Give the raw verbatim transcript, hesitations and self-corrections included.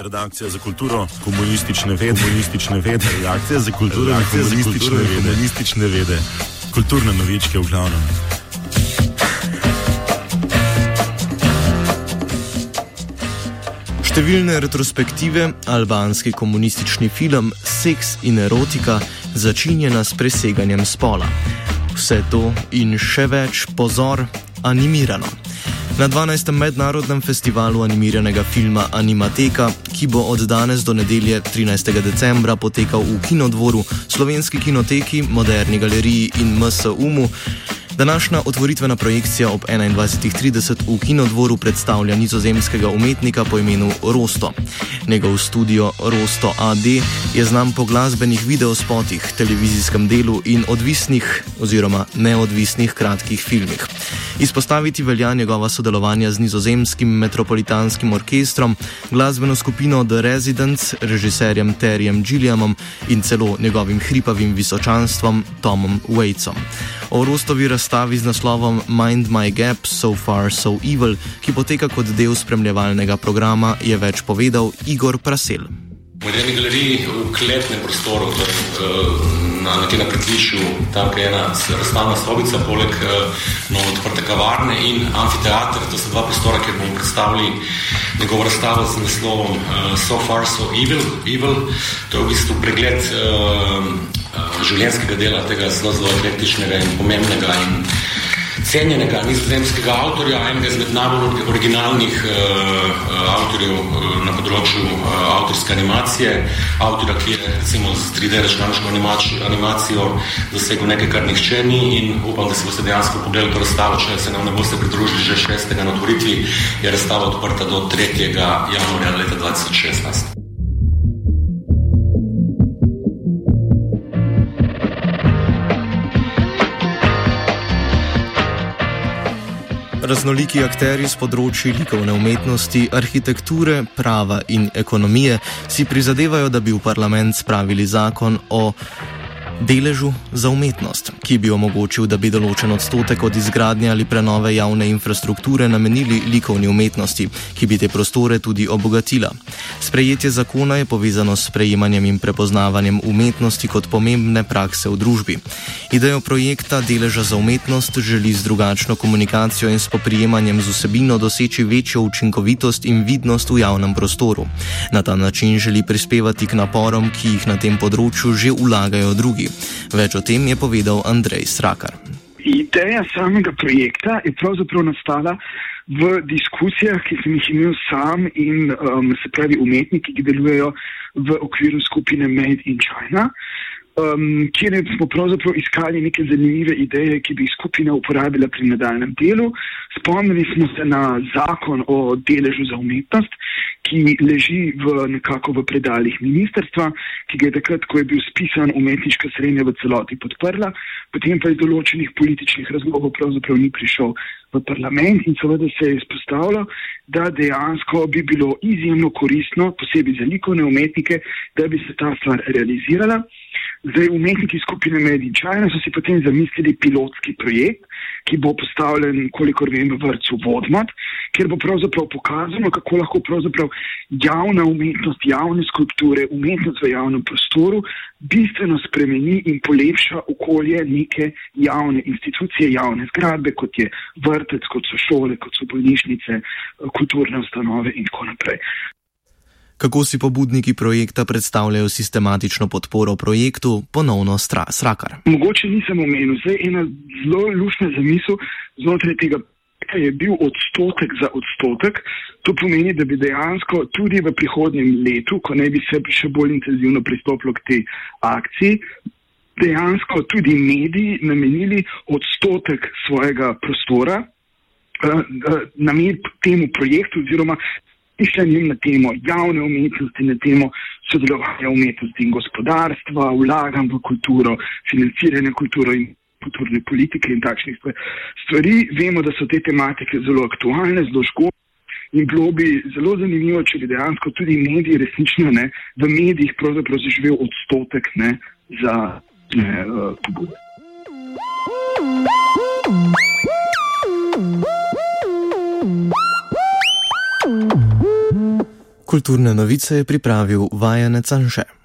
redakcija za kulturo, komunistične vede, komunistične vede, redakcija za kulturo, redakcija za komunistične vede, komunistične vede, kulturne novičke v glavnem. Številne retrospektive, albanski komunistični film, seks in erotika, začinjena s preseganjem spola. Vse to in še več, pozor, animirano. Na dvanajstem mednarodnem festivalu animiranega filma Animateka, ki bo od danes do nedelje trinajstega decembra potekal v Kinodvoru, Slovenski kinoteki, Moderni galeriji in M S U M U, današnja otvoritvena projekcija ob enaindvajsetih trideset v Kinodvoru predstavlja nizozemskega umetnika po imenu Rosto. Njegov studio Rosto A D je znan po glasbenih videospotih, televizijskem delu in odvisnih oziroma neodvisnih kratkih filmih. Izpostaviti velja njegova sodelovanja z nizozemskim metropolitanskim orkestrom, glasbeno skupino The Residents, režiserjem Terryjem Gilliamom in celo njegovim hripavim visočanstvom Tomom Waitsom. O Rostovi razstavi z naslovom Mind My Gap, So Far So Evil, ki poteka kot del spremljevalnega programa, je več povedal Igor Prasel. V Moderni galeriji v kletnem prostoru, na nekje na pritličju, tam je ena razstavna sobica, poleg novo odprte kavarne in amfiteater, to so dva prostora, kjer bomo predstavili njegovo razstavo z naslovom So Far So Evil. Evil. To je v bistvu pregled življenjskega dela tega zelo, zelo eklektičnega in pomembnega in cenjenega nizozemskega avtorja, enega izmed najbolj originalnih uh, avtorjev uh, na področju uh, avtorske animacije, avtorja, ki je recimo z tri D računalniško animacijo dosegel nekaj, kar nihče ni, in upam, da se boste dejansko pogledali to razstavo, če se nam ne boste pridružili že šestega na otvoritvi, je razstava odprta do tretjega januarja leta dva tisoč šestnajst. Raznoliki akterji s področji likovne umetnosti, arhitekture, prava in ekonomije si prizadevajo, da bi v parlament spravili zakon o deležu za umetnost, ki bi omogočil, da bi določen odstotek od izgradnje ali prenove javne infrastrukture namenili likovni umetnosti, ki bi te prostore tudi obogatila. Sprejetje zakona je povezano s sprejemanjem in prepoznavanjem umetnosti kot pomembne prakse v družbi. Idejo projekta Deleža za umetnost želi z drugačno komunikacijo in spoprijemanjem z vsebino doseči večjo učinkovitost in vidnost v javnem prostoru. Na ta način želi prispevati k naporom, ki jih na tem področju že vlagajo drugi. Več o tem je povedal Andrej Srakar. Ideja samega projekta je pravzaprav nastala v diskusijah, ki sem jih imel sam in um, se pravi umetniki, ki delujejo v okviru skupine Made in China, um, kjer smo pravzaprav iskali neke zanimive ideje, ki bi jih skupina uporabila pri nadaljnem delu. Spomnili smo se na zakon o deležu za umetnost, ki leži v nekako v predalih ministrstva, ki ga je takrat, ko je bil spisan, umetniška srednja v celoti podprla, potem pa iz določenih političnih razlogov pravzaprav ni prišel v parlament in seveda se je izpostavilo, da dejansko bi bilo izjemno koristno, posebej za likovne umetnike, da bi se ta stvar realizirala. Zdaj, umetniki skupine Made in China so si potem zamislili pilotski projekt, ki bo postavljen, kolikor vem, v vrtcu Vodmat, kjer bo pravzaprav pokazano, kako lahko pravzaprav javna umetnost, javne skulpture, umetnost v javnem prostoru bistveno spremeni in polepša okolje neke javne institucije, javne zgradbe, kot je vrtec, kot so šole, kot so bolnišnice, kulturne ustanove in tako naprej. Kako si pobudniki projekta predstavljajo sistematično podporo projektu, ponovno Srakar. Mogoče nisem omenil, zdaj ena zelo luštna zamisel znotraj tega projekta je bil odstotek za odstotek. To pomeni, da bi dejansko tudi v prihodnjem letu, ko naj bi se še bolj intenzivno pristopilo k tej akciji, dejansko tudi mediji namenili odstotek svojega prostora uh, uh, nameniti temu projektu oziroma mišljenjem na temo javne umetnosti, na temo sodelovanja umetnosti in gospodarstva, vlaganj v kulturo, financiranja kulturo in kulturne politike in takšnih stvari. Vemo, da so te tematike zelo aktualne, zelo škodne in bilo bi zelo zanimivo, če bi dejansko tudi mediji resnično ne, v medijih pravzaprav zaživel odstotek ne, za ne, uh, pobude. Kulturne novice je pripravil Vajenec Anže.